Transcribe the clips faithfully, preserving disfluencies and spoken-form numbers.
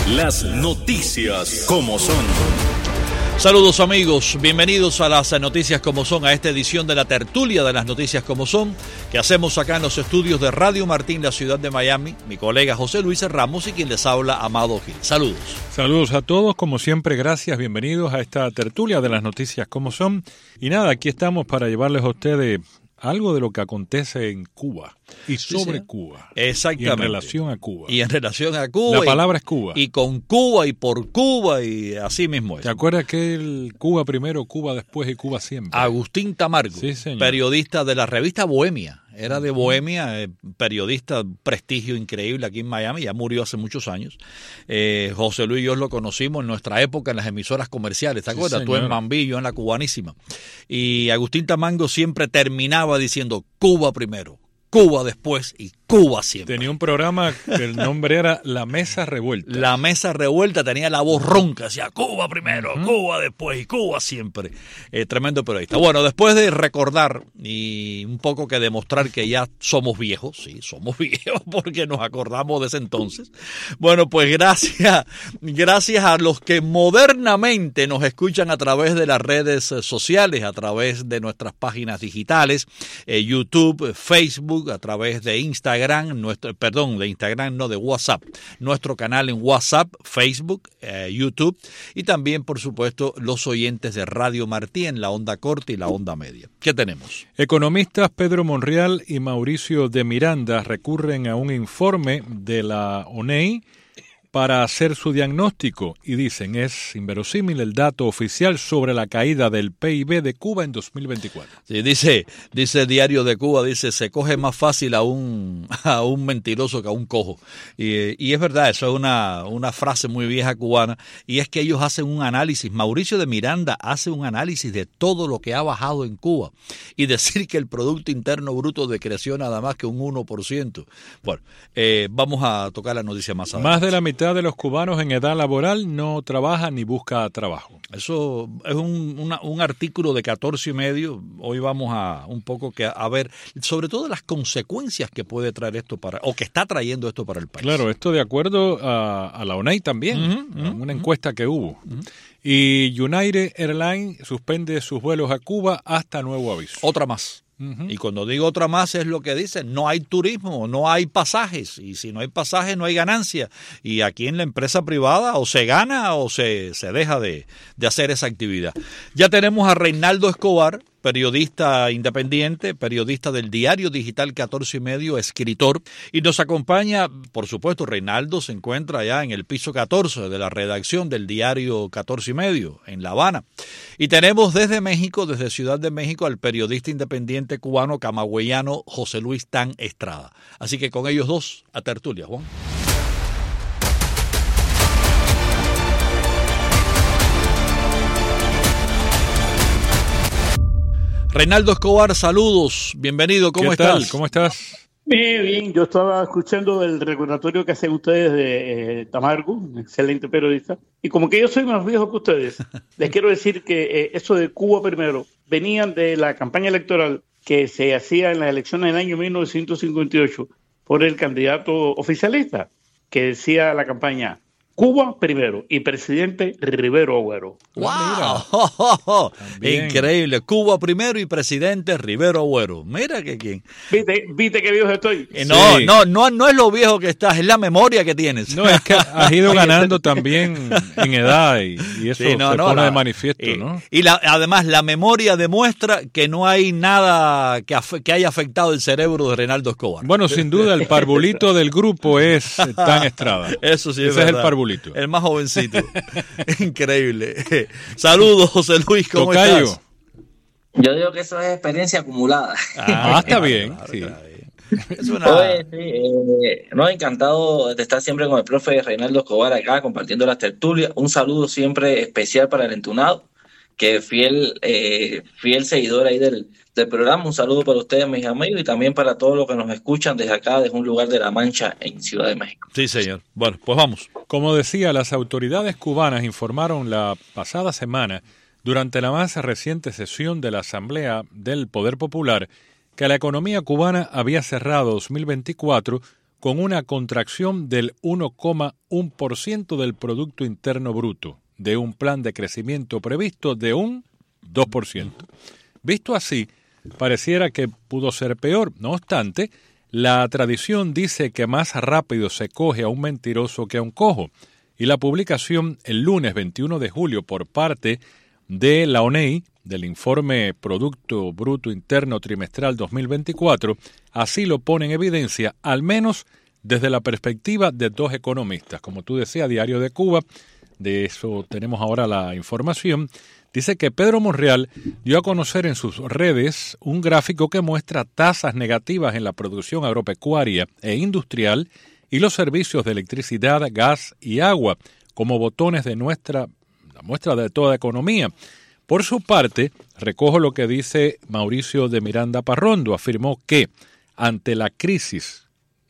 Las noticias como son. Saludos amigos, bienvenidos a las noticias como son, a esta edición de la tertulia de las noticias como son, que hacemos acá en los estudios de Radio Martín, la ciudad de Miami, mi colega José Luis Ramos y quien les habla, Amado Gil. Saludos. Saludos a todos, como siempre, gracias, bienvenidos a esta tertulia de las noticias como son. Y nada, aquí estamos para llevarles a ustedes algo de lo que acontece en Cuba y sobre sí, sí. Cuba. Exactamente. Y en relación a Cuba. Y en relación a Cuba. La palabra es Cuba. Y con Cuba y por Cuba y así mismo es. ¿Te acuerdas que el Cuba primero, Cuba después y Cuba siempre? Agustín Tamargo, sí, señor. Periodista de la revista Bohemia. Era de Bohemia, eh, periodista, prestigio increíble aquí en Miami, ya murió hace muchos años. Eh, José Luis y yo lo conocimos en nuestra época en las emisoras comerciales, ¿te acuerdas? Sí, tú en Mambí, yo en la Cubanísima. Y Agustín Tamargo siempre terminaba diciendo Cuba primero, Cuba después y Cuba siempre. Tenía un programa que el nombre era La Mesa Revuelta. La Mesa Revuelta, tenía la voz ronca, decía Cuba primero, uh-huh. Cuba después y Cuba siempre. Eh, tremendo periodista. Bueno, después de recordar y un poco que demostrar que ya somos viejos, sí, somos viejos porque nos acordamos de ese entonces. Bueno, pues gracias, gracias a los que modernamente nos escuchan a través de las redes sociales, a través de nuestras páginas digitales, eh, YouTube, Facebook, a través de Instagram. Nuestro, perdón, de Instagram, no, de WhatsApp. Nuestro canal en WhatsApp, Facebook, eh, YouTube y también, por supuesto, los oyentes de Radio Martí en la onda corta y la onda media. ¿Qué tenemos? Economistas Pedro Monreal y Mauricio de Miranda recurren a un informe de la O N E I para hacer su diagnóstico y dicen es inverosímil el dato oficial sobre la caída del P I B de Cuba en dos mil veinticuatro. Sí, dice, dice el Diario de Cuba, dice se coge más fácil a un a un mentiroso que a un cojo. Y, y es verdad, eso es una, una frase muy vieja cubana y es que ellos hacen un análisis, Mauricio de Miranda hace un análisis de todo lo que ha bajado en Cuba y decir que el Producto Interno Bruto decreció nada más que un uno por ciento. Bueno, eh, vamos a tocar la noticia más adelante. Más de la mitad de los cubanos en edad laboral no trabaja ni busca trabajo. Eso es un, una, un artículo de catorce y medio. Hoy vamos a un poco que a ver, sobre todo las consecuencias que puede traer esto para, o que está trayendo esto para el país. Claro, esto de acuerdo a, a la O N E I también, uh-huh, uh-huh, una encuesta que hubo. Uh-huh. Y United Airlines suspende sus vuelos a Cuba hasta nuevo aviso. Otra más. Uh-huh. Y cuando digo otra más es lo que dicen, no hay turismo, no hay pasajes, y si no hay pasajes no hay ganancia, y aquí en la empresa privada o se gana o se, se deja de, de hacer esa actividad. Ya tenemos a Reinaldo Escobar, periodista independiente, periodista del diario digital catorce y medio, escritor, y nos acompaña, por supuesto, Reinaldo se encuentra allá en el piso catorce de la redacción del diario catorce y medio, en La Habana. Y tenemos desde México, desde Ciudad de México, al periodista independiente cubano camagüeyano José Luis Tan Estrada. Así que con ellos dos, a tertulia, Juan. Reinaldo Escobar, saludos, bienvenido, ¿cómo ¿Qué estás? Tal? ¿Cómo estás? Bien, bien, yo estaba escuchando el recordatorio que hacen ustedes de eh, Tamargo, un excelente periodista, y como que yo soy más viejo que ustedes, les quiero decir que eh, eso de Cuba primero, venían de la campaña electoral que se hacía en las elecciones del año mil novecientos cincuenta y ocho por el candidato oficialista, que decía la campaña Cuba primero y presidente Rivero Agüero. ¡Wow! Oh, oh, oh. Increíble. Cuba primero y presidente Rivero Agüero. Mira que quién. ¿Viste, ¿Viste qué viejo estoy? Eh, no, sí. no, no, no es lo viejo que estás, es la memoria que tienes. No, es que has ido ganando también en edad y, y eso sí, no, se no, pone la, de manifiesto, y, ¿no? Y la, además la memoria demuestra que no hay nada que, af- que haya afectado el cerebro de Reinaldo Escobar. Bueno, sin duda el parvulito del grupo es Tan Estrada. Eso sí es Ese verdad. es el parvulito. El más jovencito. Increíble. Saludos, José Luis, ¿cómo Tocayo. estás? Yo digo que eso es experiencia acumulada. Ah, ah está bien. Claro, Sí. claro. Es una... Oye, sí, eh, no, encantado de estar siempre con el profe Reinaldo Escobar acá compartiendo las tertulias. Un saludo siempre especial para el entunado, que es fiel, eh, fiel seguidor ahí del, del programa. Un saludo para ustedes, mis amigos, y también para todos los que nos escuchan desde acá, desde un lugar de La Mancha, en Ciudad de México. Sí, señor. Bueno, pues vamos. Como decía, las autoridades cubanas informaron la pasada semana, durante la más reciente sesión de la Asamblea del Poder Popular, que la economía cubana había cerrado dos mil veinticuatro con una contracción del uno coma uno por ciento del Producto Interno Bruto, de un plan de crecimiento previsto de un dos por ciento. Visto así, pareciera que pudo ser peor. No obstante, la tradición dice que más rápido se coge a un mentiroso que a un cojo, y la publicación el lunes veintiuno de julio por parte de la O N E I, del informe Producto Bruto Interno Trimestral dos mil veinticuatro, así lo pone en evidencia, al menos desde la perspectiva de dos economistas. Como tú decías, Diario de Cuba, de eso tenemos ahora la información, dice que Pedro Monreal dio a conocer en sus redes un gráfico que muestra tasas negativas en la producción agropecuaria e industrial y los servicios de electricidad, gas y agua como botones de nuestra la muestra de toda economía. Por su parte, recojo lo que dice Mauricio de Miranda Parrondo. Afirmó que ante la crisis,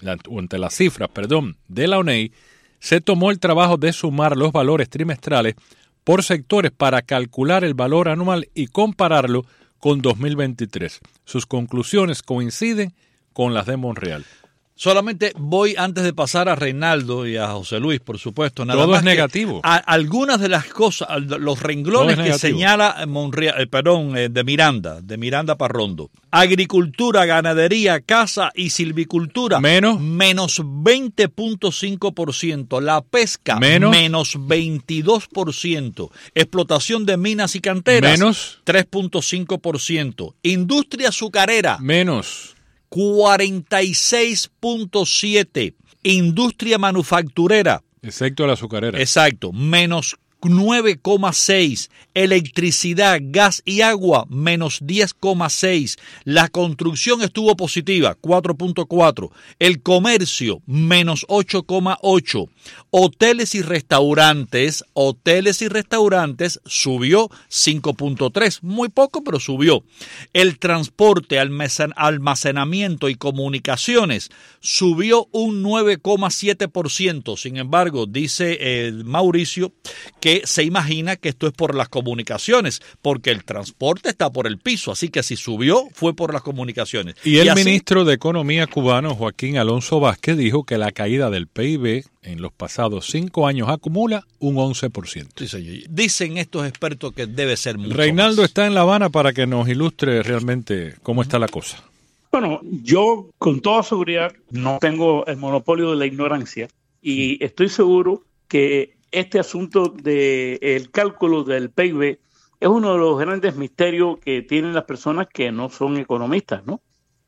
o ante las cifras, perdón, de la O N E I, se tomó el trabajo de sumar los valores trimestrales por sectores para calcular el valor anual y compararlo con dos mil veintitrés. Sus conclusiones coinciden con las de Monreal. Solamente voy, antes de pasar a Reinaldo y a José Luis, por supuesto. Nada Todo más es negativo. A, algunas de las cosas, los renglones que negativo. señala Monreal, eh, perdón, eh, de Miranda, de Miranda Parrondo. Agricultura, ganadería, caza y silvicultura. Menos. Menos veinte punto cinco por ciento. La pesca. Menos. Menos veintidós por ciento. Explotación de minas y canteras. Menos. tres punto cinco por ciento. Industria azucarera. Menos. cuarenta y seis punto siete. Industria manufacturera. Excepto la azucarera. Exacto, menos nueve coma seis. Electricidad, gas y agua, menos diez coma seis. La construcción estuvo positiva, cuatro punto cuatro. El comercio, menos ocho coma ocho. Hoteles y restaurantes, hoteles y restaurantes subió cinco punto tres. Muy poco, pero subió. El transporte, almacenamiento y comunicaciones subió un nueve coma siete por ciento. Sin embargo, dice eh, Mauricio que que se imagina que esto es por las comunicaciones, porque el transporte está por el piso, así que si subió fue por las comunicaciones. Y el y así, ministro de Economía cubano, Joaquín Alonso Vázquez, dijo que la caída del P I B en los pasados cinco años acumula un once por ciento. Sí, señor. Dicen estos expertos que debe ser mucho Reinaldo más. Está en La Habana para que nos ilustre realmente cómo está la cosa. Bueno, yo con toda seguridad no tengo el monopolio de la ignorancia y estoy seguro que este asunto del cálculo del P I B es uno de los grandes misterios que tienen las personas que no son economistas, ¿no?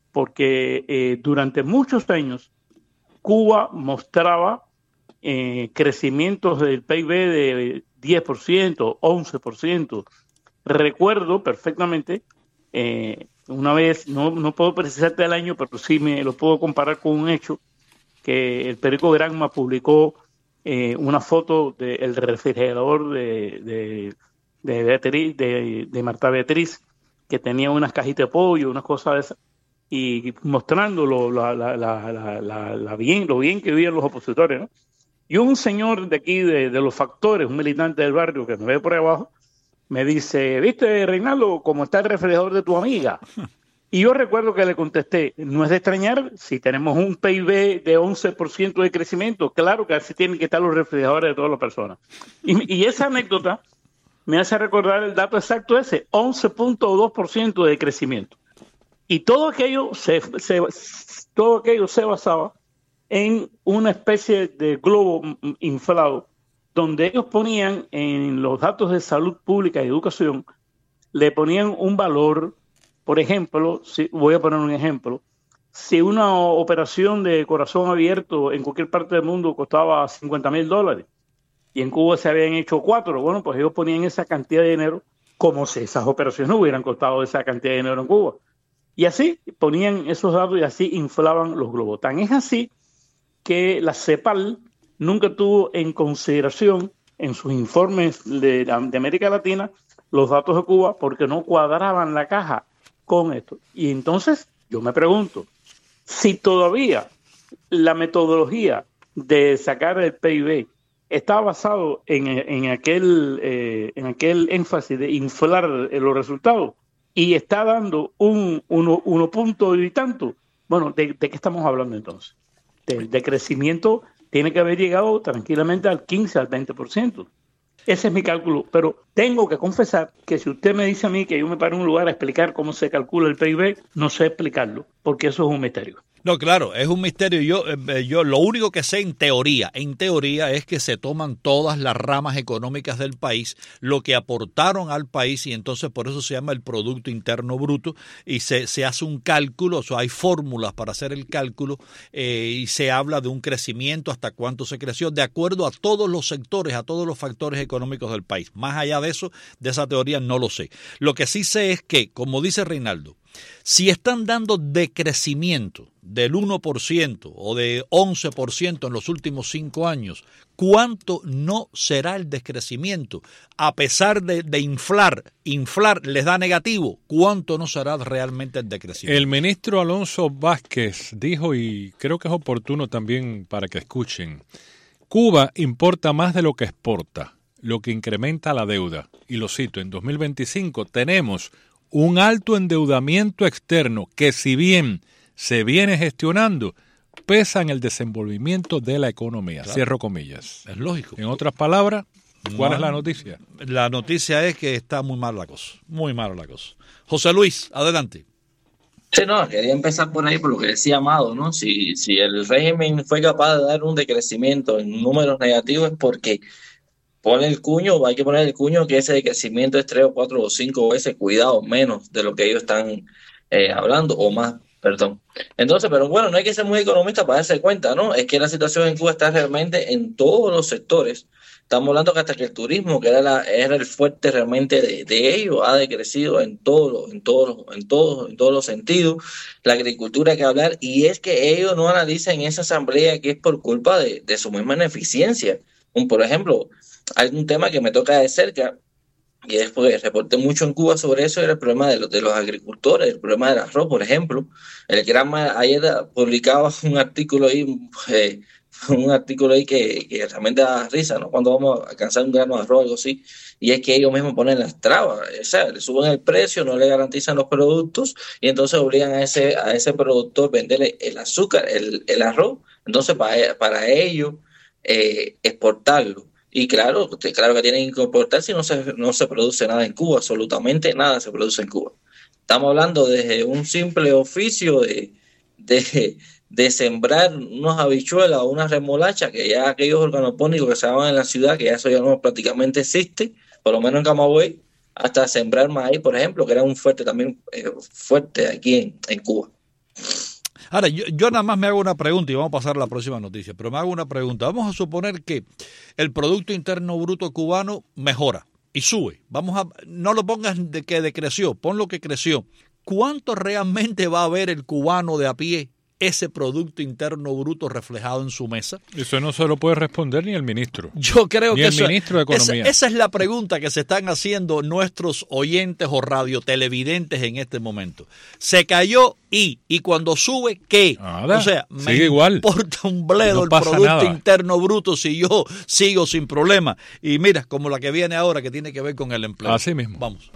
Porque eh, durante muchos años Cuba mostraba eh, crecimientos del P I B de diez por ciento, once por ciento. Recuerdo perfectamente, eh, una vez, no, no puedo precisarte el año, pero sí me lo puedo comparar con un hecho, que el periódico Granma publicó Eh, una foto del refrigerador de, de, de, Beatriz, de, de Marta Beatriz, que tenía unas cajitas de pollo, unas cosas de esas, y mostrándolo la, la, la, la, la, la bien, lo bien que vivían los opositores, ¿no? Y un señor de aquí, de, de los factores, un militante del barrio que me ve por ahí abajo, me dice, ¿viste, Reinaldo, cómo está el refrigerador de tu amiga? Y yo recuerdo que le contesté, no es de extrañar, si tenemos un P I B de once por ciento de crecimiento, claro que así tienen que estar los refrigeradores de todas las personas. Y, y esa anécdota me hace recordar el dato exacto ese, once punto dos por ciento de crecimiento. Y todo aquello se, se, todo aquello se basaba en una especie de globo inflado, donde ellos ponían en los datos de salud pública y educación, le ponían un valor. Por ejemplo, si, voy a poner un ejemplo, si una operación de corazón abierto en cualquier parte del mundo costaba cincuenta mil dólares y en Cuba se habían hecho cuatro, bueno, pues ellos ponían esa cantidad de dinero como si esas operaciones no hubieran costado esa cantidad de dinero en Cuba. Y así ponían esos datos y así inflaban los globos. Tan es así que la CEPAL nunca tuvo en consideración en sus informes de, de América Latina los datos de Cuba porque no cuadraban la caja con esto. Y entonces yo me pregunto, si todavía la metodología de sacar el P I B está basado en, en, aquel, eh, en aquel énfasis de inflar los resultados y está dando un uno, uno punto y tanto, bueno, ¿de, de qué estamos hablando entonces? de, de crecimiento tiene que haber llegado tranquilamente al quince, al veinte por ciento. Ese es mi cálculo, pero tengo que confesar que si usted me dice a mí que yo me paro en un lugar a explicar cómo se calcula el P I B, no sé explicarlo, porque eso es un misterio. No, claro, es un misterio. Yo, eh, yo lo único que sé en teoría, en teoría es que se toman todas las ramas económicas del país, lo que aportaron al país, y entonces por eso se llama el Producto Interno Bruto, y se, se hace un cálculo, o sea, hay fórmulas para hacer el cálculo, eh, y se habla de un crecimiento, hasta cuánto se creció, de acuerdo a todos los sectores, a todos los factores económicos del país. Más allá de eso, de esa teoría no lo sé. Lo que sí sé es que, como dice Reinaldo, si están dando decrecimiento del uno por ciento o de once por ciento en los últimos cinco años, ¿cuánto no será el decrecimiento? A pesar de, de inflar, inflar les da negativo, ¿cuánto no será realmente el decrecimiento? El ministro Alonso Vázquez dijo, y creo que es oportuno también para que escuchen, Cuba importa más de lo que exporta, lo que incrementa la deuda. Y lo cito, en dos mil veinticinco tenemos un alto endeudamiento externo que, si bien se viene gestionando, pesa en el desenvolvimiento de la economía. Claro. Cierro comillas. Es lógico. En otras palabras, ¿cuál no, es la noticia? La noticia es que está muy mal la cosa, muy mal la cosa. José Luis, adelante. Sí, no, quería empezar por ahí, por lo que decía Amado, ¿no? Si, si el régimen fue capaz de dar un decrecimiento en números negativos es porque pone el cuño, hay que poner el cuño que ese decrecimiento es tres o cuatro o cinco veces, cuidado, menos de lo que ellos están eh, hablando, o más, perdón. Entonces, pero bueno, no hay que ser muy economista para darse cuenta, ¿no? Es que la situación en Cuba está realmente en todos los sectores. Estamos hablando que hasta que el turismo, que era, la, era el fuerte realmente de, de ellos, ha decrecido en todos en todos en todos en todos los sentidos. La agricultura hay que hablar, y es que ellos no analizan en esa asamblea que es por culpa de, de su misma ineficiencia. Un, por ejemplo, hay un tema que me toca de cerca, y después reporté mucho en Cuba sobre eso, era el problema de los, de los agricultores, el problema del arroz, por ejemplo. El Granma ayer publicaba un artículo ahí, eh, un artículo ahí que, que realmente da risa, ¿no? Cuando vamos a alcanzar un grano de arroz o algo así, y es que ellos mismos ponen las trabas, o sea, le suben el precio, no le garantizan los productos, y entonces obligan a ese, a ese productor a venderle el azúcar, el, el arroz, entonces para, para ellos eh, exportarlo. Y claro, claro que tienen que importar si no se, no se produce nada en Cuba, absolutamente nada se produce en Cuba. Estamos hablando desde un simple oficio de, de, de sembrar unas habichuelas o una remolacha, que ya aquellos organopónicos que se llaman en la ciudad, que ya eso ya no prácticamente existe, por lo menos en Camagüey, hasta sembrar maíz, por ejemplo, que era un fuerte también eh, fuerte aquí en, en Cuba. Ahora, yo, yo nada más me hago una pregunta y vamos a pasar a la próxima noticia, pero me hago una pregunta. Vamos a suponer que el Producto Interno Bruto cubano mejora y sube. Vamos a, no lo pongas de que decreció, pon lo que creció. ¿Cuánto realmente va a ver el cubano de a pie ese Producto Interno Bruto reflejado en su mesa? Eso no se lo puede responder ni el ministro. Yo creo ni que el eso, ministro de Economía. Esa, esa es la pregunta que se están haciendo nuestros oyentes o radiotelevidentes en este momento. Se cayó y, y cuando sube, ¿qué? Nada, o sea, me sigue igual. importa un bledo no el pasa Producto nada. Interno Bruto si yo sigo sin problema. Y mira, como la que viene ahora que tiene que ver con el empleo. Así mismo. Vamos.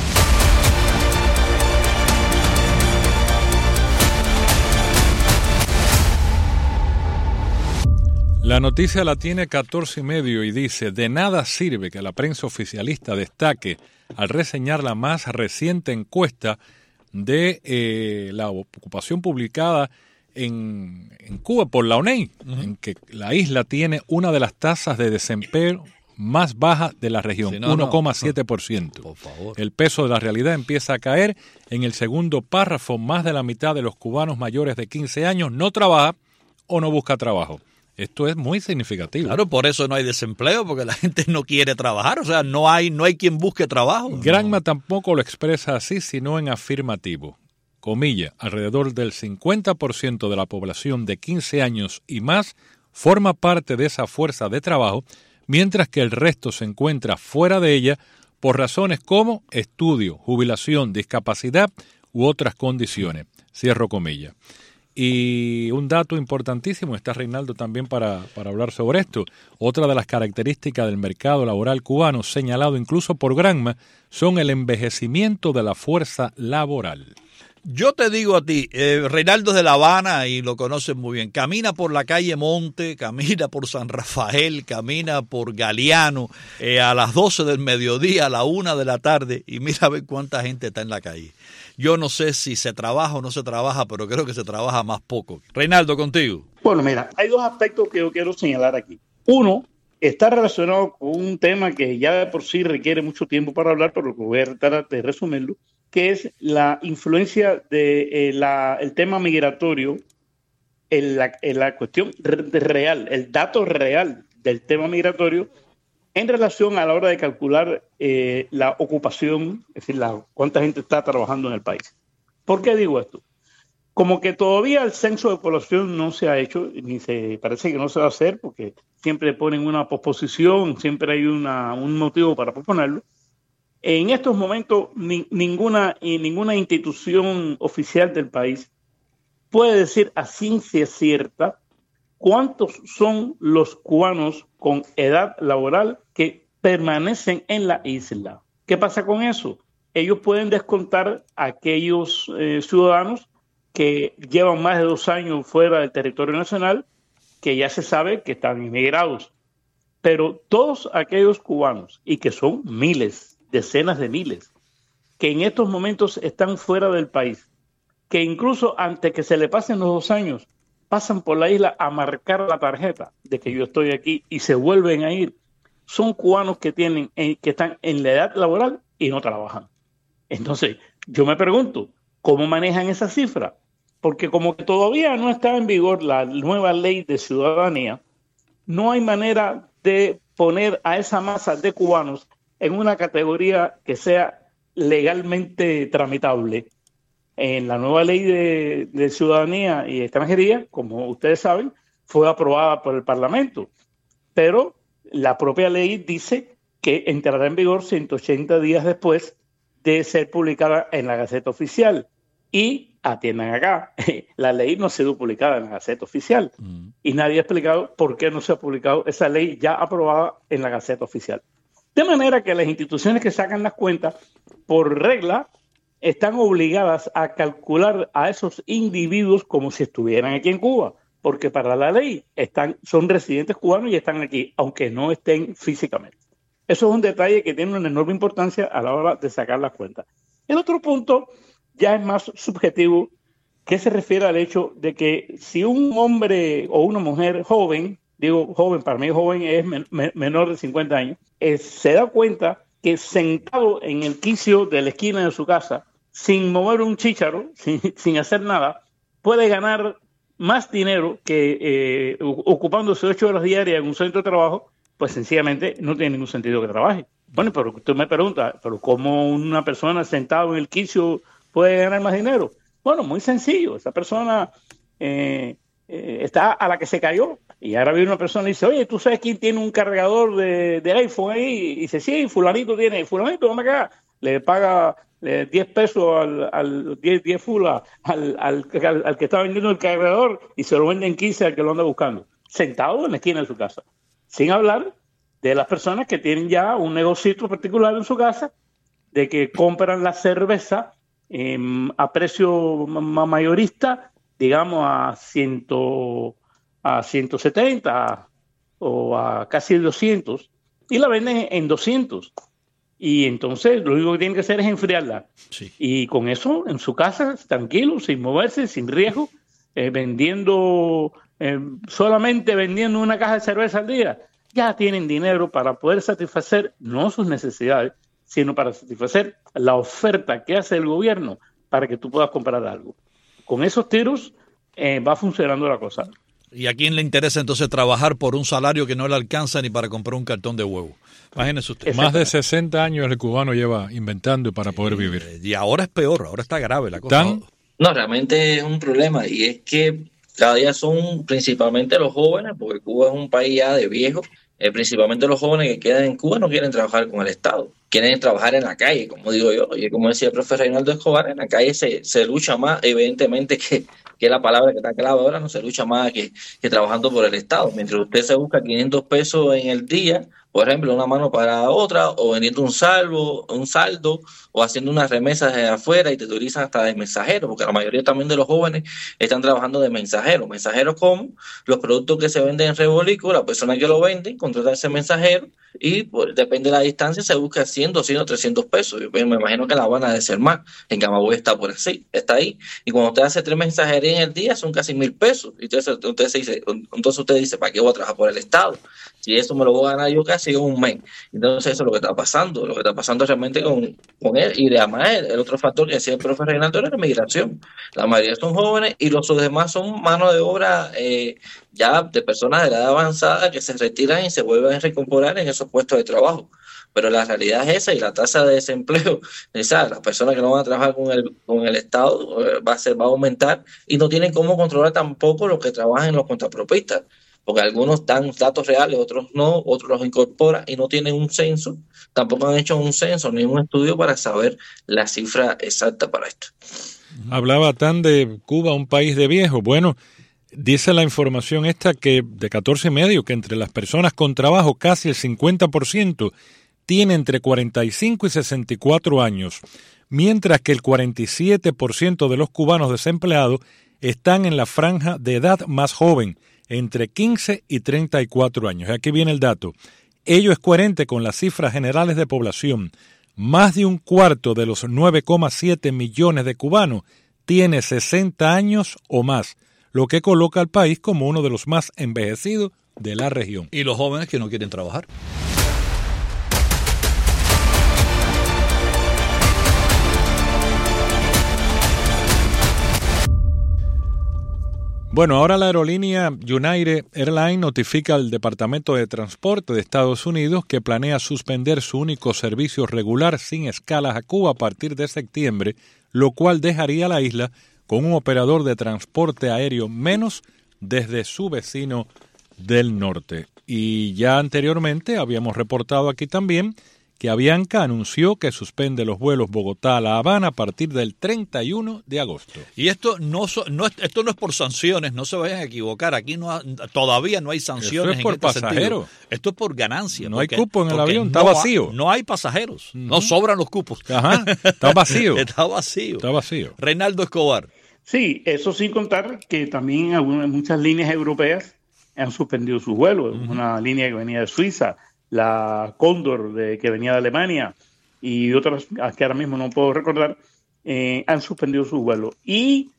La noticia la tiene catorce y medio y dice: de nada sirve que la prensa oficialista destaque al reseñar la más reciente encuesta de eh, la ocupación publicada en, en Cuba por la O N E, uh-huh. en que la isla tiene una de las tasas de desempleo más bajas de la región, sí, no, uno coma siete por ciento. No, por favor. El peso de la realidad empieza a caer. En el segundo párrafo, más de la mitad de los cubanos mayores de quince años no trabaja o no busca trabajo. Esto es muy significativo. Claro, por eso no hay desempleo, porque la gente no quiere trabajar, o sea, no hay no hay quien busque trabajo. Granma tampoco lo expresa así, sino en afirmativo. Comilla, alrededor del cincuenta por ciento de la población de quince años y más forma parte de esa fuerza de trabajo, mientras que el resto se encuentra fuera de ella por razones como estudio, jubilación, discapacidad u otras condiciones. Cierro comilla. Y un dato importantísimo, está Reinaldo también para, para hablar sobre esto. Otra de las características del mercado laboral cubano, señalado incluso por Granma, son el envejecimiento de la fuerza laboral. Yo te digo a ti, eh, Reinaldo es de La Habana y lo conoces muy bien. Camina por la calle Monte, camina por San Rafael, camina por Galeano eh, a las doce del mediodía, a la una de la tarde y mira a ver cuánta gente está en la calle. Yo no sé si se trabaja o no se trabaja, pero creo que se trabaja más poco. Reinaldo, contigo. Bueno, mira, hay dos aspectos que yo quiero señalar aquí. Uno, está relacionado con un tema que ya de por sí requiere mucho tiempo para hablar, pero que voy a tratar de resumirlo, que es la influencia del de, eh, la, el tema migratorio en la, en la cuestión re real, el dato real del tema migratorio en relación a la hora de calcular eh, la ocupación, es decir, la, cuánta gente está trabajando en el país. ¿Por qué digo esto? Como que todavía el censo de población no se ha hecho, ni se parece que no se va a hacer, porque siempre ponen una posposición, siempre hay una, un motivo para posponerlo. En estos momentos, ni, ninguna, ninguna institución oficial del país puede decir a ciencia cierta cuántos son los cubanos con edad laboral que permanecen en la isla. ¿Qué pasa con eso? Ellos pueden descontar a aquellos eh, ciudadanos que llevan más de dos años fuera del territorio nacional, que ya se sabe que están inmigrados. Pero todos aquellos cubanos, y que son miles, decenas de miles, que en estos momentos están fuera del país, que incluso antes que se le pasen los dos años, pasan por la isla a marcar la tarjeta de que yo estoy aquí y se vuelven a ir, son cubanos que, tienen, que están en la edad laboral y no trabajan. Entonces, yo me pregunto, ¿cómo manejan esa cifra? Porque como que todavía no está en vigor la nueva ley de ciudadanía, no hay manera de poner a esa masa de cubanos en una categoría que sea legalmente tramitable. En la nueva ley de, de ciudadanía y extranjería, como ustedes saben, fue aprobada por el Parlamento, pero la propia ley dice que entrará en vigor ciento ochenta días después de ser publicada en la Gaceta Oficial. Y atiendan acá, la ley no ha sido publicada en la Gaceta Oficial mm. y nadie ha explicado por qué no se ha publicado esa ley ya aprobada en la Gaceta Oficial. De manera que las instituciones que sacan las cuentas, por regla, están obligadas a calcular a esos individuos como si estuvieran aquí en Cuba, porque para la ley están, son residentes cubanos y están aquí, aunque no estén físicamente. Eso es un detalle que tiene una enorme importancia a la hora de sacar las cuentas. El otro punto ya es más subjetivo, que se refiere al hecho de que si un hombre o una mujer joven, digo joven, para mí joven es men menor de cincuenta años, eh, se da cuenta que sentado en el quicio de la esquina de su casa, sin mover un chícharo, sin, sin hacer nada, puede ganar más dinero que eh, ocupándose ocho horas diarias en un centro de trabajo, pues sencillamente no tiene ningún sentido que trabaje. Bueno, pero usted me pregunta, ¿pero cómo una persona sentada en el quicio puede ganar más dinero? Bueno, muy sencillo. Esa persona eh, eh, está a la que se cayó. Y ahora viene una persona y dice, oye, ¿tú sabes quién tiene un cargador de, de iPhone ahí? Y dice, sí, fulanito tiene. Fulanito, vamos acá. Le paga eh, diez pesos al, al diez, diez fula al, al, al, al que está vendiendo el cargador y se lo venden quince al que lo anda buscando. Sentado en la esquina de su casa. Sin hablar de las personas que tienen ya un negocito particular en su casa, de que compran la cerveza eh, a precio mayorista, digamos a ciento, a ciento setenta o a casi doscientos, y la venden en doscientos. Y entonces lo único que tienen que hacer es enfriarla. Sí. Y con eso, en su casa, tranquilo, sin moverse, sin riesgo, eh, vendiendo, eh, solamente vendiendo una caja de cerveza al día, ya tienen dinero para poder satisfacer no sus necesidades, sino para satisfacer la oferta que hace el gobierno para que tú puedas comprar algo. Con esos tiros eh, va funcionando la cosa. ¿Y a quién le interesa entonces trabajar por un salario que no le alcanza ni para comprar un cartón de huevo? Imagínese usted. Más de sesenta años el cubano lleva inventando para poder sí, vivir. Y ahora es peor, ahora está grave la cosa. ¿Tan? No, realmente es un problema y es que cada día son principalmente los jóvenes, porque Cuba es un país ya de viejos. Eh, principalmente los jóvenes que quedan en Cuba no quieren trabajar con el Estado, quieren trabajar en la calle, como digo yo, y como decía el profe Reinaldo Escobar, en la calle se, se lucha más evidentemente que, que es la palabra que está clave ahora, no se lucha más que, que trabajando por el Estado. Mientras usted se busca quinientos pesos en el día, por ejemplo, una mano para otra, o vendiendo un salvo, un saldo, o haciendo unas remesas de afuera y te utilizan hasta de mensajero, porque la mayoría también de los jóvenes están trabajando de mensajeros. Mensajeros como los productos que se venden en Rebolico, la persona que lo vende, contrata a ese mensajero y pues, depende de la distancia, se busca cien, doscientos, trescientos pesos. Yo me imagino que La Habana debe ser más. En Camagüey está por así, está ahí. Y cuando usted hace tres mensajerías en el día, son casi mil pesos. Y entonces usted, se dice, entonces usted dice, ¿para qué voy a trabajar por el Estado? Si eso me lo voy a ganar yo casi en un mes. Entonces eso es lo que está pasando. Lo que está pasando realmente con, con él. Y además el, el otro factor que decía el profe Reinaldo era la migración. La mayoría son jóvenes y los demás son mano de obra eh, ya de personas de edad avanzada que se retiran y se vuelven a reincorporar en esos puestos de trabajo. Pero la realidad es esa, y la tasa de desempleo, esa, las personas que no van a trabajar con el, con el Estado va a, ser, va a aumentar, y no tienen cómo controlar tampoco los que trabajan en los contrapropistas, porque algunos dan datos reales, otros no, otros los incorporan y no tienen un censo, tampoco han hecho un censo ni un estudio para saber la cifra exacta para esto. Hablaba tan de Cuba, un país de viejos. Bueno, dice la información esta que de catorce y medio, que entre las personas con trabajo casi el cincuenta por ciento tiene entre cuarenta y cinco y sesenta y cuatro años, mientras que el cuarenta y siete por ciento de los cubanos desempleados están en la franja de edad más joven, entre quince y treinta y cuatro años. Aquí viene el dato. Ello es coherente con las cifras generales de población. Más de un cuarto de los nueve coma siete millones de cubanos tiene sesenta años o más, lo que coloca al país como uno de los más envejecidos de la región. Y los jóvenes que no quieren trabajar. Bueno, ahora la aerolínea United Airlines notifica al Departamento de Transporte de Estados Unidos que planea suspender su único servicio regular sin escalas a Cuba a partir de septiembre, lo cual dejaría a la isla con un operador de transporte aéreo menos desde su vecino del norte. Y ya anteriormente habíamos reportado aquí también que Avianca anunció que suspende los vuelos Bogotá a La Habana a partir del treinta y uno de agosto. Y esto no, so, no, esto no es por sanciones, no se vayan a equivocar, aquí no ha, todavía no hay sanciones. Esto es por en este pasajeros. Sentido. Esto es por ganancia. No porque, hay cupo en el avión, está no vacío. Ha, no hay pasajeros, uh-huh. no sobran los cupos. Ajá, está vacío. está vacío. Está vacío. Reinaldo Escobar. Sí, eso sin contar que también algunas, muchas líneas europeas han suspendido sus vuelos. Uh-huh. Una línea que venía de Suiza, la Cóndor de, que venía de Alemania y otras que ahora mismo no puedo recordar, eh, han suspendido sus vuelos. Y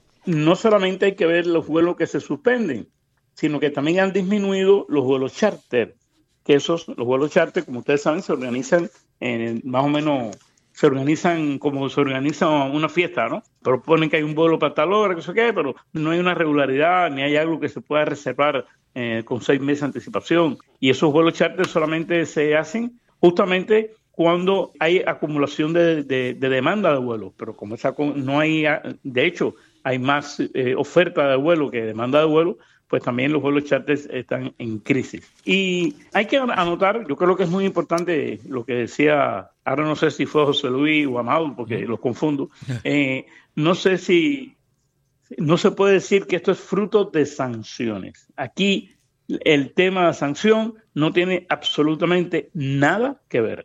no solamente hay que ver los vuelos que se suspenden, sino que también han disminuido los vuelos charter, que esos, los vuelos charter, como ustedes saben, se organizan en, más o menos, se organizan como se organiza una fiesta, ¿no? Pero ponen que hay un vuelo para tal hora, que sé qué, pero no hay una regularidad, ni hay algo que se pueda reservar Eh, con seis meses de anticipación. Y esos vuelos charter solamente se hacen justamente cuando hay acumulación de, de, de demanda de vuelos. Pero como esa no hay, de hecho, hay más eh, oferta de vuelo que demanda de vuelo, pues también los vuelos charter están en crisis. Y hay que anotar, yo creo que es muy importante lo que decía, ahora no sé si fue José Luis o Amado, porque los confundo, eh, no sé si no se puede decir que esto es fruto de sanciones. Aquí el tema de sanción no tiene absolutamente nada que ver.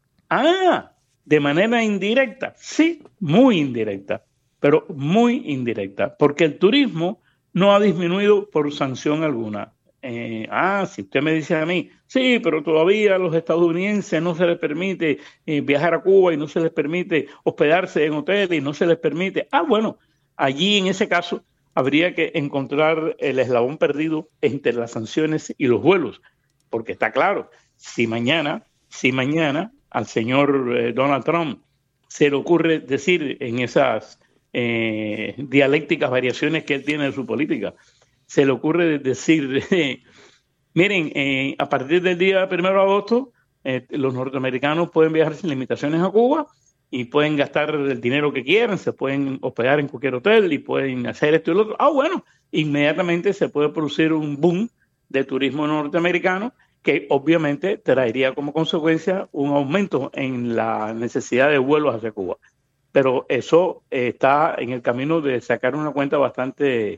Ah, de manera indirecta, sí, muy indirecta, pero muy indirecta, porque el turismo no ha disminuido por sanción alguna. Eh, ah, si usted me dice a mí, sí, pero todavía a los estadounidenses no se les permite eh, viajar a Cuba y no se les permite hospedarse en hoteles y no se les permite. Ah, bueno, allí en ese caso habría que encontrar el eslabón perdido entre las sanciones y los vuelos, porque está claro, si mañana, si mañana al señor eh, Donald Trump se le ocurre decir en esas eh, dialécticas variaciones que él tiene de su política, se le ocurre decir, eh, miren, eh, a partir del día primero de agosto, eh, los norteamericanos pueden viajar sin limitaciones a Cuba, y pueden gastar el dinero que quieran, se pueden hospedar en cualquier hotel y pueden hacer esto y lo otro. Ah, bueno, inmediatamente se puede producir un boom de turismo norteamericano que obviamente traería como consecuencia un aumento en la necesidad de vuelos hacia Cuba. pero eso eh, está en el camino de sacar una cuenta bastante,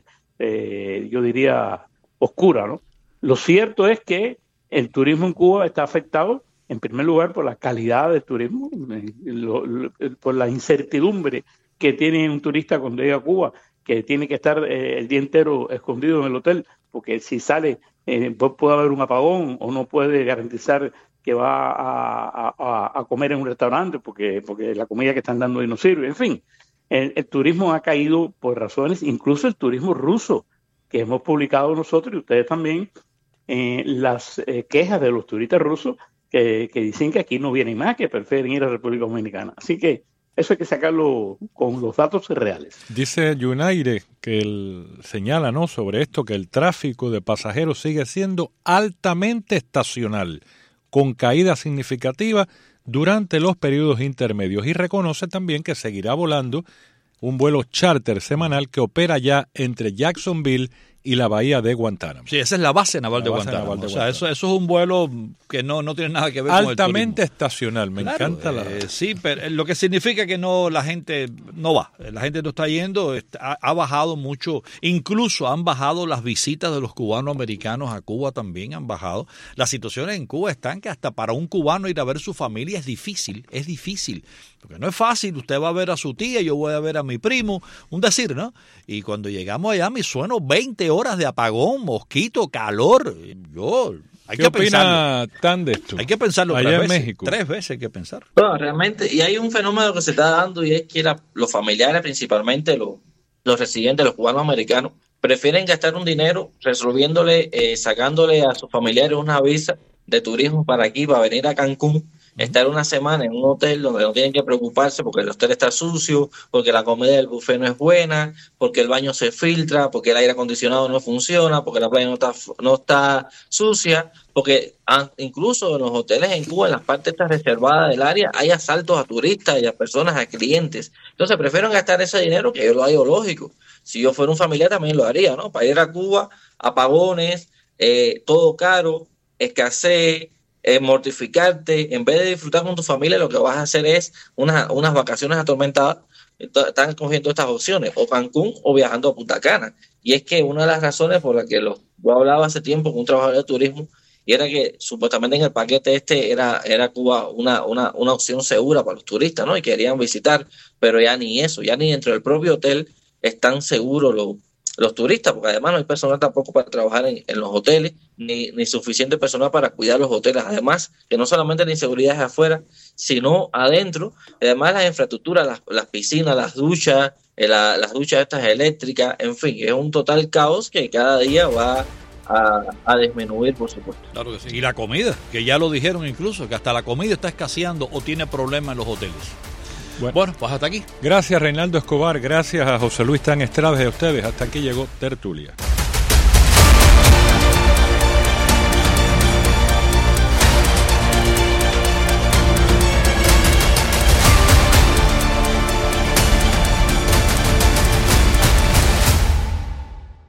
eh, yo diría, oscura, ¿no? Lo cierto es que el turismo en Cuba está afectado, en primer lugar, por la calidad del turismo, lo, lo, por la incertidumbre que tiene un turista cuando llega a Cuba, que tiene que estar eh, el día entero escondido en el hotel, porque si sale eh, puede haber un apagón o no puede garantizar que va a, a, a comer en un restaurante porque, porque la comida que están dando ahí no sirve. En fin, el, el turismo ha caído por razones, incluso el turismo ruso, que hemos publicado nosotros y ustedes también, eh, las eh, quejas de los turistas rusos que, que dicen que aquí no vienen más, que prefieren ir a República Dominicana. Así que eso hay que sacarlo con los datos reales. Dice Yunaire que él señala, ¿no?, sobre esto, que el tráfico de pasajeros sigue siendo altamente estacional, con caída significativa durante los periodos intermedios, y reconoce también que seguirá volando un vuelo charter semanal que opera ya entre Jacksonville y la bahía de Guantánamo. Sí, esa es la base naval, la de, base Guantánamo. naval de O sea, Guantánamo. eso, eso es un vuelo que no, no tiene nada que ver con el turismo. Altamente estacional, me Claro, encanta la... eh, sí, pero lo que significa que no, la gente no va, la gente no está yendo, está, ha, ha bajado mucho, incluso han bajado las visitas de los cubanos americanos a Cuba, también han bajado. Las situaciones en Cuba están que hasta para un cubano ir a ver su familia es difícil, es difícil, porque no es fácil. Usted va a ver a su tía, yo voy a ver a mi primo, un decir, ¿no? Y cuando llegamos allá me sueno veinte horas de apagón, mosquito, calor. Yo, hay ¿Qué que opina pensarlo. Tan de esto? Hay que pensarlo allá tres en veces. México. Tres veces hay que pensar. Bueno, realmente, y hay un fenómeno que se está dando, y es que la, los familiares, principalmente los, los residentes, los cubanos americanos, prefieren gastar un dinero resolviéndole, eh, sacándole a sus familiares una visa de turismo para aquí, para venir a Cancún, estar una semana en un hotel donde no tienen que preocuparse porque el hotel está sucio, porque la comida del buffet no es buena, porque el baño se filtra, porque el aire acondicionado no funciona, porque la playa no está, no está sucia, porque ah, incluso en los hoteles en Cuba, en las partes estas reservadas del área, hay asaltos a turistas y a personas, a clientes. Entonces prefieren gastar ese dinero, que yo lo hago lógico. Si yo fuera un familiar también lo haría, ¿no? Para ir a Cuba, apagones, eh, todo caro, escasez, Eh, mortificarte, en vez de disfrutar con tu familia, lo que vas a hacer es una, unas vacaciones atormentadas. Entonces, están cogiendo estas opciones, o Cancún o viajando a Punta Cana. Y es que una de las razones por las que los, yo hablaba hace tiempo con un trabajador de turismo, y era que supuestamente en el paquete este era, era Cuba una, una, una opción segura para los turistas, ¿no? Y querían visitar, pero ya ni eso, ya ni dentro del propio hotel están seguros los los turistas, porque además no hay personal tampoco para trabajar en, en los hoteles, ni, ni suficiente personal para cuidar los hoteles. Además, que no solamente la inseguridad es afuera, sino adentro. Además, las infraestructuras, las, las piscinas, las duchas, eh, la, las duchas estas eléctricas, en fin, es un total caos que cada día va a, a disminuir, por supuesto. Claro que sí. Y la comida, que ya lo dijeron incluso, que hasta la comida está escaseando o tiene problemas en los hoteles. Bueno, Bueno, pues hasta aquí. gracias Reinaldo Escobar, gracias a José Luis Tan Estrada y a ustedes. Hasta aquí llegó Tertulia.